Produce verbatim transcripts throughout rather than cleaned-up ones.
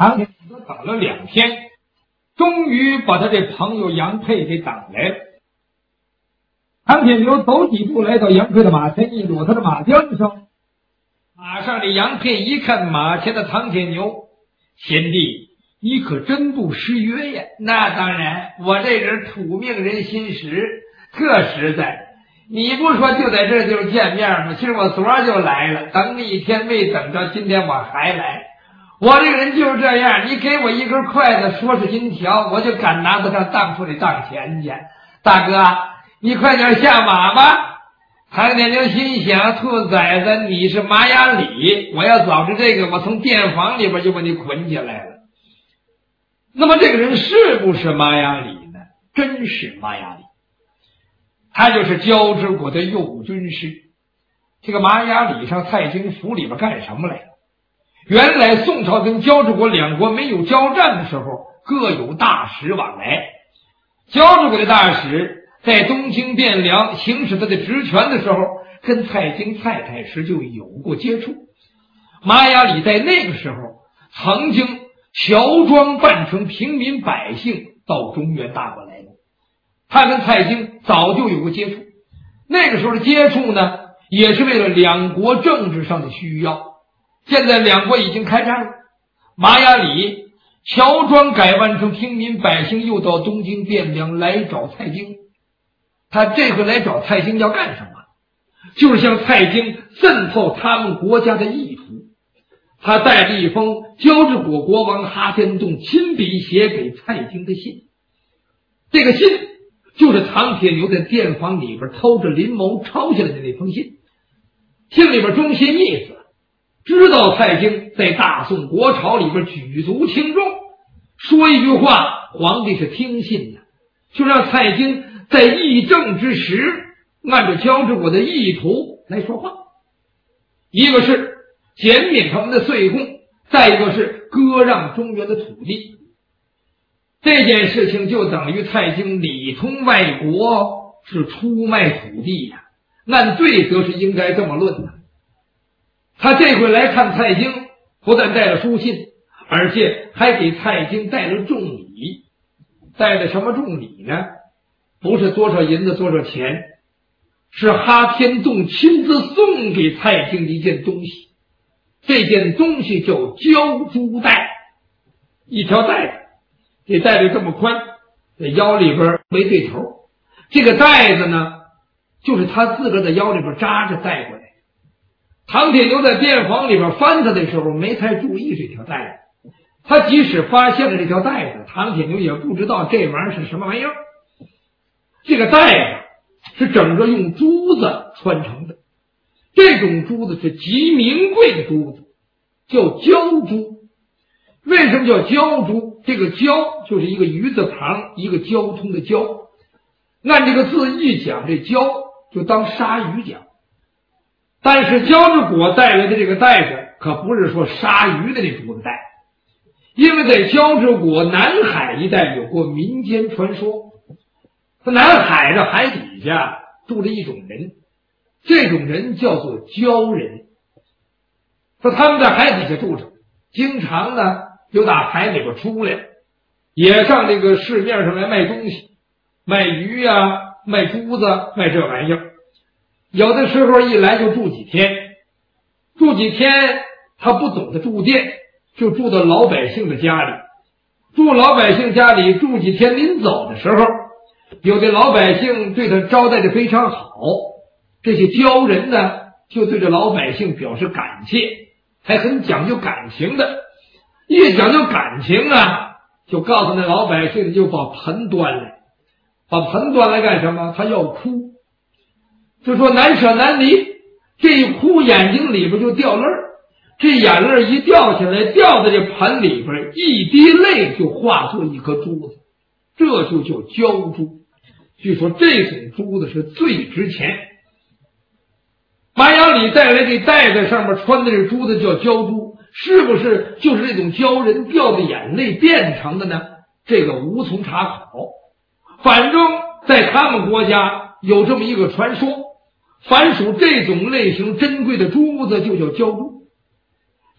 唐天牛等了两天，终于把他这朋友杨佩给等来了。唐天牛走几步来到杨佩的马前，一裸他的马缰上。马上这杨佩一看马前的唐天牛，贤弟，你可真不失约呀！ 那当然，我这人土命人心实，特实在。你不说就在这就见面吗？其实我昨儿就来了，等你一天没等着，今天我还来。我这个人就是这样，你给我一根筷子，说是银条，我就敢拿到上当铺里当钱去。大哥，你快点下马吧。唐天牛心想，兔崽子，你是马雅里，我要早知这个，我从店房里边就把你捆起来了。 那么这个人是不是马雅里呢？真是马雅里，他就是交趾国的右军师。这个马雅里上蔡京府里边干什么来了？原来宋朝跟交趾国两国没有交战的时候，各有大使往来。交趾国的大使在东京汴梁行使他的职权的时候，跟蔡京蔡太师就有过接触。马雅里在那个时候曾经乔装扮成平民百姓到中原大国来了，他跟蔡京早就有过接触。那个时候的接触呢，也是为了两国政治上的需要。现在两国已经开战了，马雅里乔装改扮成平民百姓，又到东京汴梁来找蔡京。他这回来找蔡京要干什么？就是向蔡京渗透他们国家的意图。他带了一封交趾国国王哈天洞亲笔写给蔡京的信，这个信就是唐铁牛在店房里边偷着林谋抄下来的那封信。信里边中心意思，知道蔡京在大宋国朝里边举足轻重，说一句话皇帝是听信的，就让蔡京在议政之时按照交趾国的意图来说话。一个是减免他们的税贡，再一个是割让中原的土地。这件事情就等于蔡京里通外国，是出卖土地呀、啊，按罪责是应该这么论的。他这回来看蔡京，不但带了书信，而且还给蔡京带了重礼。带了什么重礼呢？不是多少银子多少钱，是哈天洞亲自送给蔡京的一件东西。这件东西叫交珠带，一条带子，这带子这么宽，在腰里边没对头。这个带子呢，就是他自个儿在腰里边扎着带过来。唐铁牛在店房里边翻他的时候，没太注意这条带子。他即使发现了这条带子，唐铁牛也不知道这玩意儿是什么玩意儿。这个带子是整个用珠子穿成的，这种珠子是极名贵的珠子，叫交珠。为什么叫交珠？这个交就是一个鱼字旁一个交通的交，按这个字一讲，这交就当鲨鱼讲。但是交趾国带来的这个带子可不是说鲨鱼的那珠子带，因为在交趾国南海一带有过民间传说，在南海的海底下住着一种人，这种人叫做鲛人。说他们在海底下住着，经常呢有打海里边出来，也上这个市面上来卖东西，卖鱼啊，卖珠子，卖这玩意儿。有的时候一来就住几天，住几天他不懂得住店，就住到老百姓的家里。住老百姓家里住几天，临走的时候，有的老百姓对他招待的非常好，这些鲛人呢就对这老百姓表示感谢，还很讲究感情的。一讲究感情啊，就告诉那老百姓就把盆端来。把盆端来干什么？他要哭，就说难舍难离，这一哭眼睛里边就掉泪儿，这眼泪一掉下来，掉在这盆里边，一滴泪就化作一颗珠子，这就叫鲛珠。据说这种珠子是最值钱。马雅里带来这袋子上面穿的这珠子叫鲛珠，是不是就是这种鲛人掉的眼泪变成的呢？这个无从查考。反正在他们国家有这么一个传说，凡属这种类型珍贵的珠子就叫鲛珠。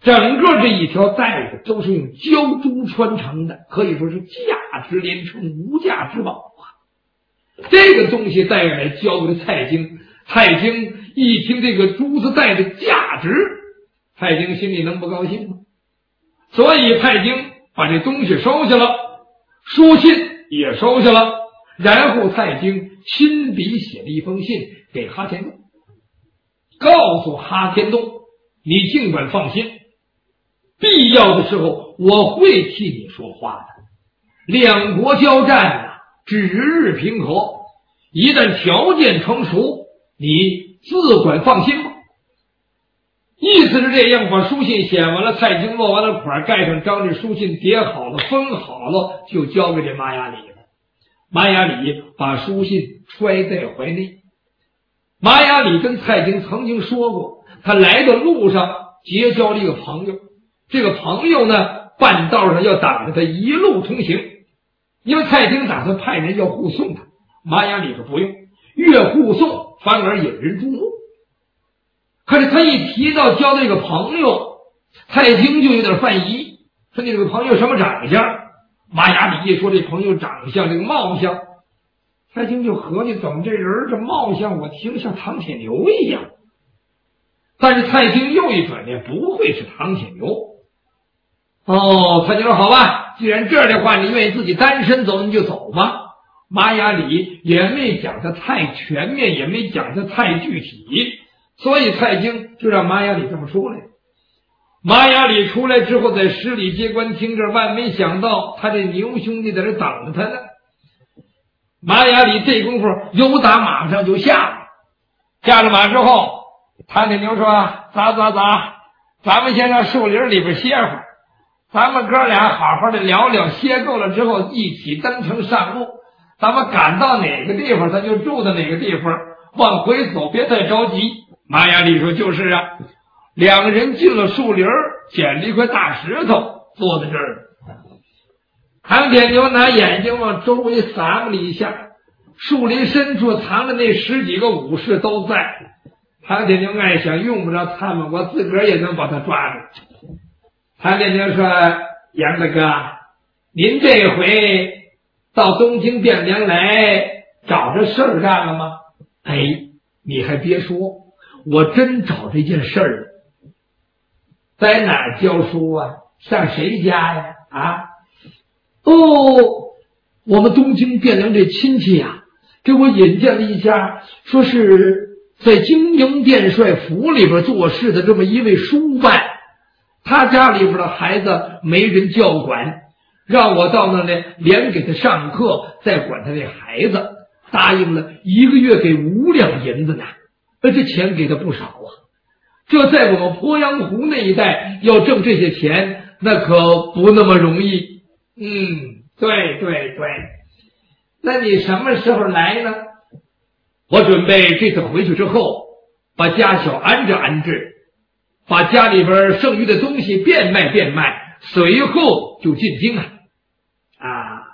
整个这一条带子都是用胶珠穿成的，可以说是价值连城，无价之宝啊！这个东西带来交给了蔡京，蔡京一听这个珠子带的价值，蔡京心里能不高兴吗？所以蔡京把这东西收下了，书信也收下了，然后蔡京亲笔写了一封信给哈天栋，告诉哈天栋，你尽管放心，必要的时候我会替你说话的。两国交战啊，指日平和，一旦条件成熟，你自管放心吧。意思是这样，把书信写完了，蔡京落完了款，盖上章，这书信叠好了，封好了，就交给这马雅礼了。马雅礼把书信揣在怀内。马雅礼跟蔡京曾经说过，他来的路上结交了一个朋友，这个朋友呢，半道上要挡着他一路同行，因为蔡京打算派人要护送他。马雅礼说不用，越护送反而引人注目。可是他一提到交这个朋友，蔡京就有点犯疑，说你这个朋友什么长相？马雅礼一说这朋友长相，这个貌相，蔡京就合计，怎么这人这貌相我听像唐铁牛一样。但是蔡京又一转念，不会是唐铁牛。哦，蔡京说好吧，既然这样的话，你愿意自己单身走，你就走吧。马雅礼也没讲得太全面，也没讲得太具体，所以蔡京就让马雅礼这么说来。马雅礼出来之后，在十里街关厅这儿，万没想到他这牛兄弟在这等着他呢。马雅礼这功夫由打马上就下了，下了马之后，谭铁牛说：“咋咋咋，咱们先上树林里边歇会儿，咱们哥俩好好的聊聊，歇够了之后一起登城上路。咱们赶到哪个地方，咱就住到哪个地方，往回走别太着急。”马雅礼说：“就是啊。”两个人进了树林，捡了一块大石头，坐在这儿。唐铁牛拿眼睛往周围撒了一下，树林深处藏的那十几个武士都在。唐铁牛爱想，用不着他们，我自个儿也能把他抓住。唐铁牛说：“杨大哥，您这回到东京汴梁来找这事儿干了吗？”哎，你还别说，我真找这件事儿了。在哪儿教书啊？上谁家呀？啊？哦，我们东京汴梁这亲戚呀、啊，给我引荐了一家，说是在京营殿帅府里边做事的这么一位书办，他家里边的孩子没人教管，让我到那里连给他上课，再管他那孩子，答应了一个月给五两银子呢，而这钱给的不少啊。这在我们鄱阳湖那一带要挣这些钱，那可不那么容易。嗯，对对对。那你什么时候来呢？我准备这次回去之后，把家小安置安置，把家里边剩余的东西变卖变卖，随后就进京啊。啊，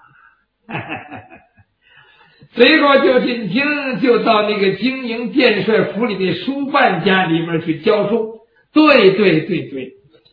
随后就进京，就到那个京营殿帅府里的书办家里面去教书。对对对对，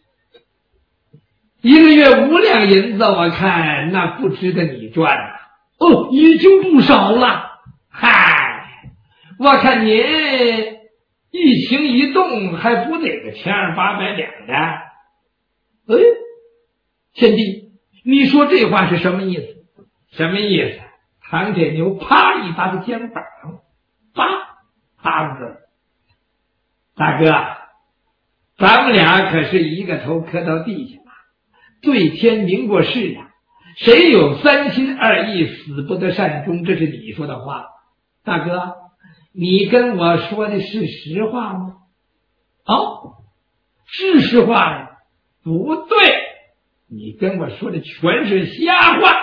一个月五两银子，我看那不值得你赚啊。哦，已经不少了。嗨，我看您一行一动还不得个千二八百两的。哎，贤弟，你说这话是什么意思？什么意思？唐铁牛啪一搭他肩膀，啪搭住这儿。大哥，咱们俩可是一个头磕到地下啊，对天明过誓啊，谁有三心二意，死不得善终，这是你说的话。大哥，你跟我说的是实话吗？哦，是实话呀。不对，你跟我说的全是瞎话。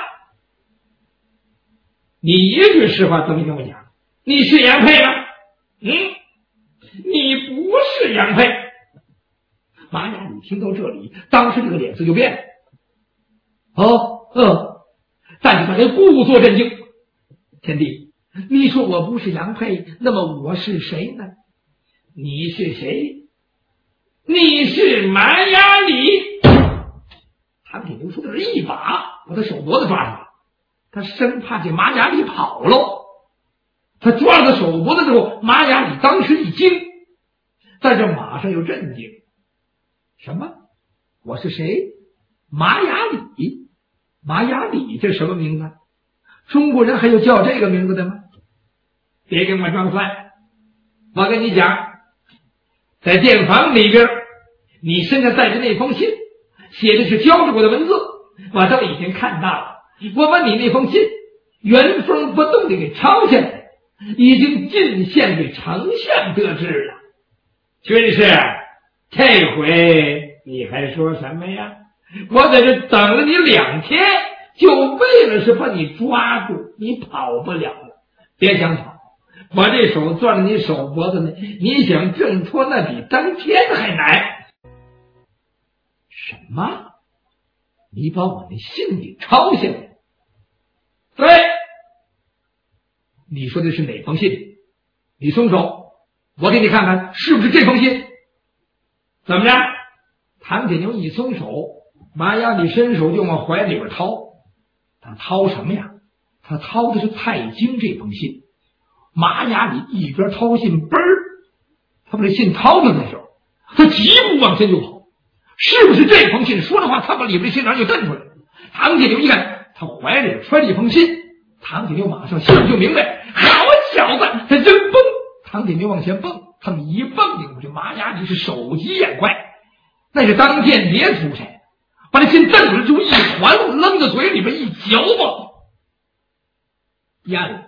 你一句实话都没跟我讲。你是杨佩吗？嗯，你不是杨佩。马雅礼听到这里，当时这个脸色就变了。哦，嗯，但是他还故作镇静。天帝，你说我不是杨佩，那么我是谁呢？你是谁？ 你是马雅里。唐铁牛说的是一把把他手脖子抓住了，他生怕这马雅里跑了。他抓了他手脖子之后，马雅里当时一惊，但是马上又镇静。什么？我是谁？马雅里？马雅里这是什么名字？中国人还有叫这个名字的吗？别跟我装蒜，我跟你讲，在店房里边，你身上带着那封信，写的是交着我的文字，我都已经看到了。我把你那封信原封不动的给抄下来，已经进献给丞相得知了。军师，这回你还说什么呀？我在这等了你两天，就为了是把你抓住，你跑不了了。别想跑，我这手攥着你手脖子呢，你想挣脱那比登天还难。什么？你把我那信给抄下来？对，你说的是哪封信？你松手，我给你看看是不是这封信。怎么着？唐铁牛一松手，马雅里伸手就往怀里边掏。他掏什么呀？他掏的是蔡京这封信。马雅里一边掏信，嘣儿，他把这信掏出来的时候，他疾步往前就跑。是不是这封信？说的话，他把里边的信囊就瞪出来了。唐铁牛一看，他怀里揣着一封信。唐铁牛马上心里就明白，好小子，他真蹦。唐铁牛往前蹦，他们一蹦进去，马雅里是手疾眼快，那是当间谍出差，把这信瞪出来就一环扔到嘴里边一嚼吧，咽了。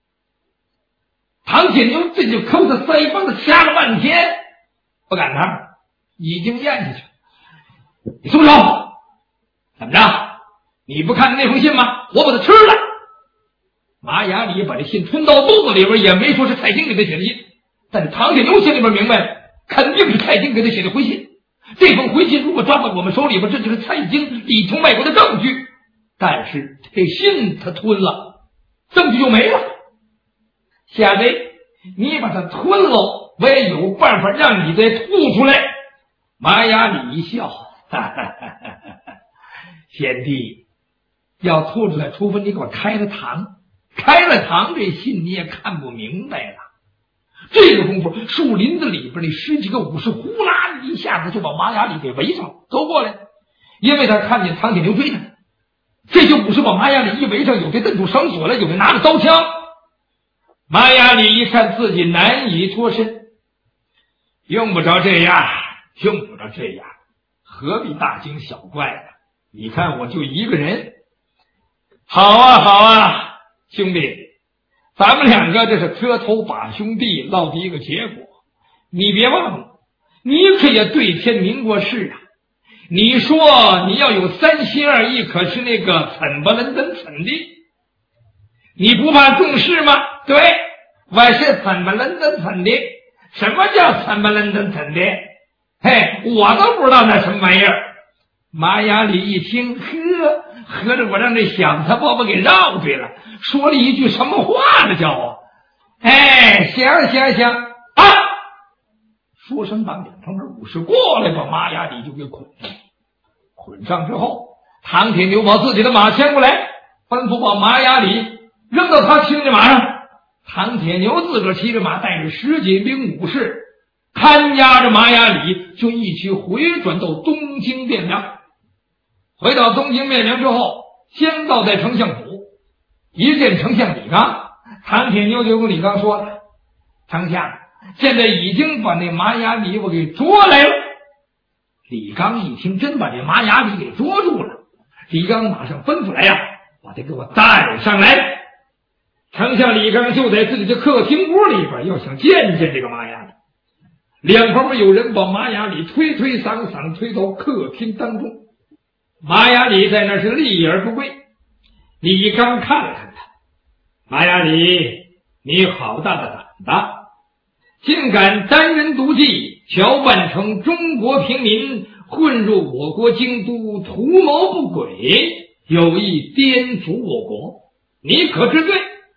唐铁牛这就抠着腮帮子掐了半天，不敢当，已经咽下去了。你松手！怎么着？你不看那封信吗？我把它吃了。马雅里把这信吞到肚子里边，也没说是蔡京给他写的信，但是唐铁牛心里边明白，肯定是蔡京给他写的回信。这封回信如果抓到我们手里边，这就是蔡京里通外国的证据。但是这信他吞了，证据就没了。下贼，你把它吞了，我也有办法让你再吐出来。马雅里一笑，哈哈哈哈，贤弟，要吐出来，除非你给我开了膛。开了膛，这信你也看不明白了。这个功夫，树林子里边那十几个武士呼啦一下子就把马雅里给围上，走过来，因为他看见唐铁牛追他。这些武士把马雅里一围上，有的蹬出绳索来，有的拿着刀枪。马雅里一看自己难以脱身，用不着这样，用不着这样，何必大惊小怪的？你看我就一个人。好啊好啊，兄弟，咱们两个这是磕头把兄弟落的一个结果。你别忘了，你可也对天明过誓啊。你说你要有三心二意，可是那个怎不能怎怎的？你不怕重视吗？对，我是怎么能怎怎的？什么叫怎么能怎怎的？嘿，我都不知道那什么玩意儿。马雅里一听，呵，合着我让这响他饽饽给绕对了，说了一句什么话呢？叫啊，哎，行行行啊！说声把两旁边武士过来，把马雅里就给捆上。捆上之后，唐铁牛把自己的马牵过来，吩咐把马雅里扔到他骑着马上。唐铁牛自个儿骑着马，带着十几名武士看押着马雅里，就一起回转到东京汴梁。回到东京汴梁之后，先到在丞相府，一见丞相李纲，唐铁牛就跟李纲说了：“丞相，现在已经把那马雅里我给捉来了。”李纲一听，真把这马雅里给捉住了。李纲马上吩咐来呀、啊，把他给我带上来。丞相李纲就在自己的客厅屋里边，要想见见这个马雅里。两旁边有人把马雅里推推搡搡推到客厅当中。马雅里在那是立而不归。李纲看了看他，马雅里，你好大的胆子，竟敢单人独骑，搅拌成中国平民，混入我国京都，图谋不轨，有意颠覆我国，你可知罪？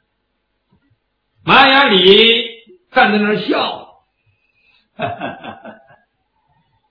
马雅里站在那儿笑，哈哈哈哈，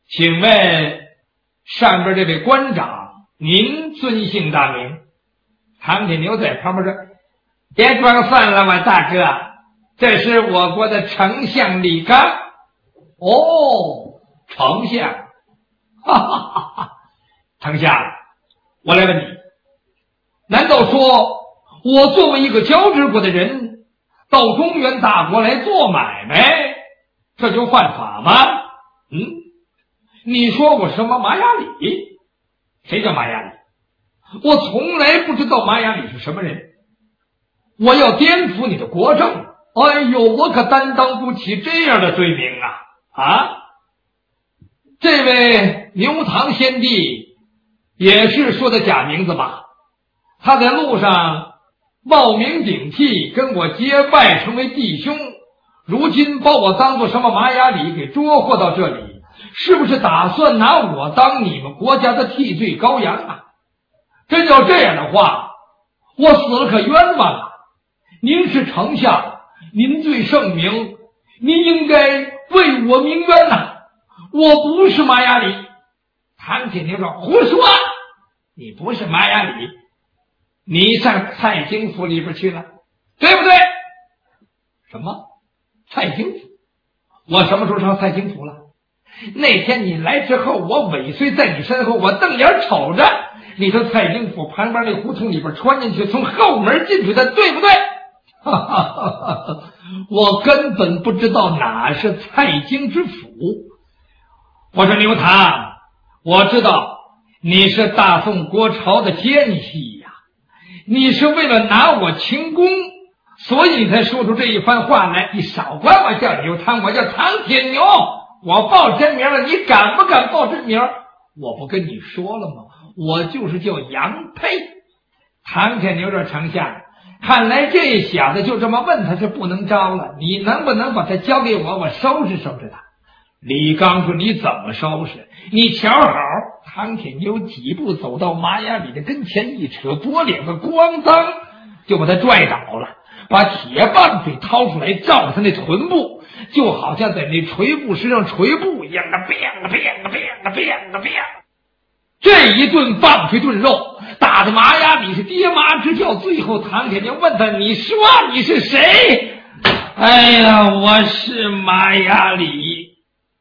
请问上边这位官长，您尊姓大名？唐铁牛在旁边说：“别装蒜了吧，大哥，这是我国的丞相李刚。”哦，丞相，哈哈哈哈！丞相，我来问你，难道说我作为一个交趾国的人，到中原大国来做买卖，这就犯法吗？嗯，你说我什么马雅里？谁叫马雅里？我从来不知道马雅里是什么人。我要颠覆你的国政，哎呦，我可担当不起这样的罪名啊！啊，这位牛唐先帝也是说的假名字吧？他在路上冒名顶替，跟我结拜成为弟兄，如今把我当做什么马雅里给捉获到这里，是不是打算拿我当你们国家的替罪羔羊啊？真要这样的话，我死了可冤枉啊！您是丞相，您最圣明，您应该为我鸣冤呐、啊！我不是马雅里。唐铁牛说：“胡说，你不是马雅里，你上蔡京府里边去了，对不对？”什么？蔡京府？我什么时候上蔡京府了？那天你来之后，我尾随在你身后，我瞪眼瞅着你从蔡京府旁边那胡同里边穿进去，从后门进去的，对不对？哈哈哈哈，我根本不知道哪是蔡京之府。我说牛唐，我知道你是大宋国朝的奸细呀、啊，你是为了拿我清宫，所以你才说出这一番话来。你少管我叫牛唐，我叫唐铁牛，我报真名了，你敢不敢报真名？我不跟你说了吗？我就是叫杨佩。唐铁牛说：“丞相，看来这小子就这么问他是不能招了，你能不能把他交给我，我收拾收拾他？”李刚说：“你怎么收拾？你瞧好。”唐铁牛几步走到马雅里的跟前，一扯脖领子，咣当就把他拽倒了，把铁棒槌掏出来照他那臀部，就好像在那锤布石上锤布一样的，变个变个变个变个变。这一顿棒槌炖肉打得马雅里是爹妈直叫。最后唐铁牛问他：“你说你是谁？”哎呀，我是马雅里。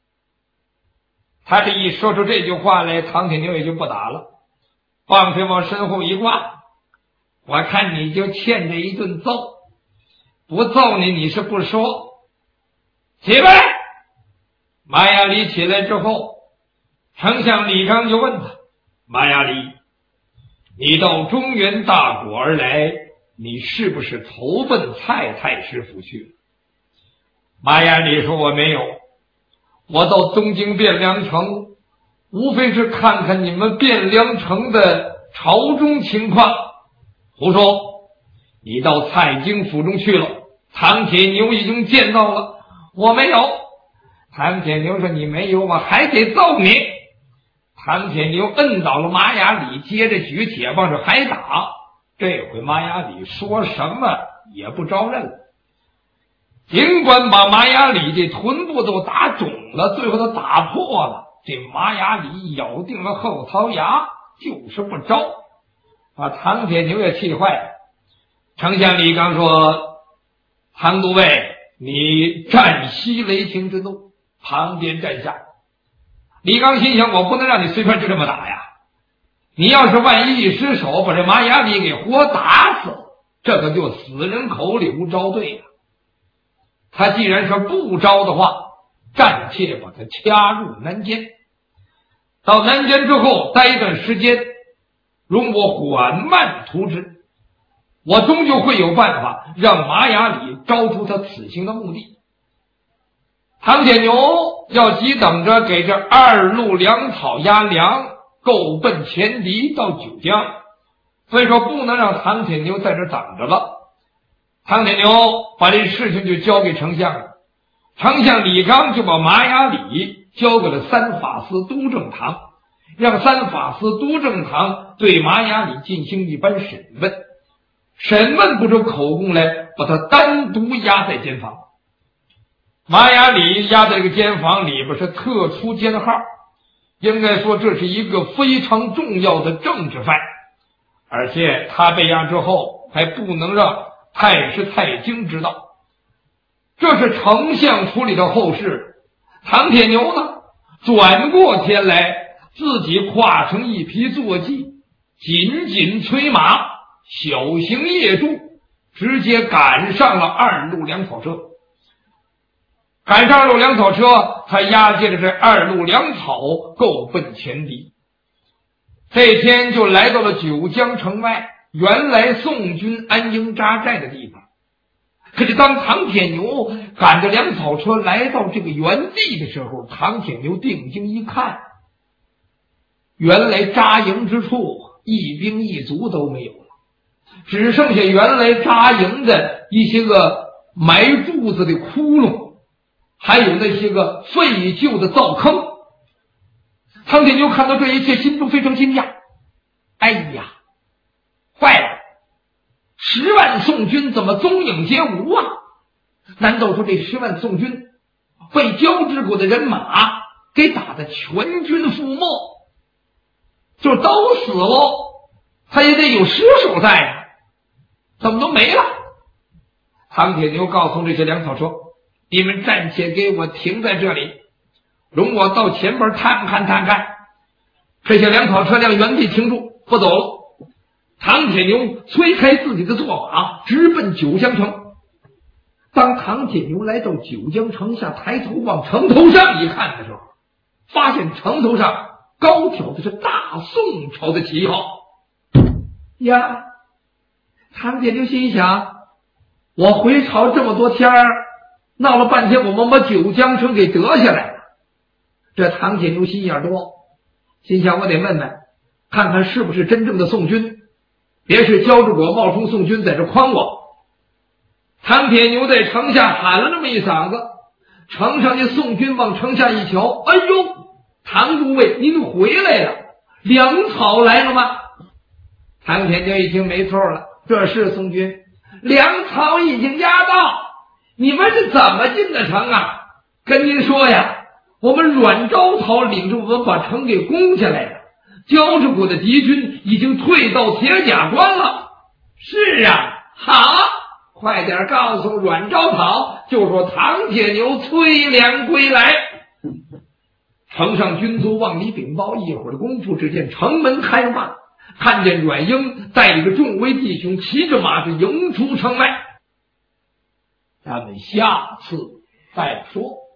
他这一说出这句话来，唐铁牛也就不打了，棒槌往身后一挂，我看你就欠着一顿揍，不揍你你是不说。起来！马雅里起来之后，丞相李刚就问他：“马雅里，你到中原大国而来，你是不是投奔蔡太师府去了？”马雅里说：“我没有，我到东京汴梁城，无非是看看你们汴梁城的朝中情况。”胡说！你到蔡京府中去了，唐铁牛已经见到了。我没有。唐铁牛说：“你没有，我还得揍你。”唐铁牛摁倒了马雅里，接着举铁棒是还打。这回马雅里说什么也不招认了，尽管把马雅里这臀部都打肿了，最后都打破了，这马雅里咬定了后槽牙，就是不招，把唐铁牛也气坏了。丞相李刚说：“唐都尉，你暂息雷霆之怒，旁边站下。”李刚心想：我不能让你随便就这么打呀！你要是万一一失手，把这马雅里给活打死，这可就死人口里无招对呀。他既然是不招的话，暂且把他掐入南监。到南监之后待一段时间，容我缓慢图之，我终究会有办法让马雅里招出他此行的目的。唐铁牛要急等着给这二路粮草压粮，够奔前敌到九江，所以说不能让唐铁牛在这等着了。唐铁牛把这事情就交给丞相了，丞相李刚就把马雅里交给了三法司督正堂，让三法司督正堂对马雅里进行一般审问，审问不出口供来，把他单独押在监房。马雅里押在这个监房里边是特殊监号， 应该说这是一个非常重要的政治犯，而且他备案之后还不能让太师蔡京知道。这是丞相处理的后事。唐铁牛呢，转过天来，自己跨成一匹坐骑，紧紧催马，小行夜驻，直接赶上了二路粮草车。赶上二路粮草车，他押解着这二路粮草够奔前敌。这天就来到了九江城外，原来宋军安营扎寨的地方。可是当唐铁牛赶着粮草车来到这个原地的时候，唐铁牛定睛一看，原来扎营之处一兵一卒都没有了，只剩下原来扎营的一些个埋柱子的窟窿，还有那些个废旧的灶坑。唐铁牛看到这一切，心中非常惊讶。哎呀，坏了！十万宋军怎么踪影皆无啊？难道说这十万宋军被交趾国的人马给打得全军覆没，就都死了，他也得有尸首在啊，怎么都没了？唐铁牛告诉这些粮草车，你们暂且给我停在这里，容我到前边探看探看。这些粮草车辆原地停住，不走了。唐铁牛催开自己的坐马，直奔九江城。当唐铁牛来到九江城下，抬头往城头上一看的时候，发现城头上高挑的是大宋朝的旗号。呀，唐铁牛心想，我回朝这么多天儿，闹了半天我们把九江城给得下来了。这唐铁牛心眼多，心想我得问问，看看是不是真正的宋军，别是交趾国冒充宋军在这诓我。唐铁牛在城下喊了那么一嗓子，城上的宋军往城下一瞧，哎呦，唐都尉您回来了，粮草来了吗？唐铁牛一听没错了，这是宋军，粮草已经押到，你们是怎么进的城啊？跟您说呀，我们阮昭讨领着我们把城给攻下来了，交趾国的敌军已经退到铁甲关了。是啊，好，快点告诉阮昭讨，就说唐铁牛催粮归来。城上军卒往里禀报，一会儿的功夫，只见城门开骂，看见阮英带领着众位弟兄骑着马是迎出城外。咱们下次再说。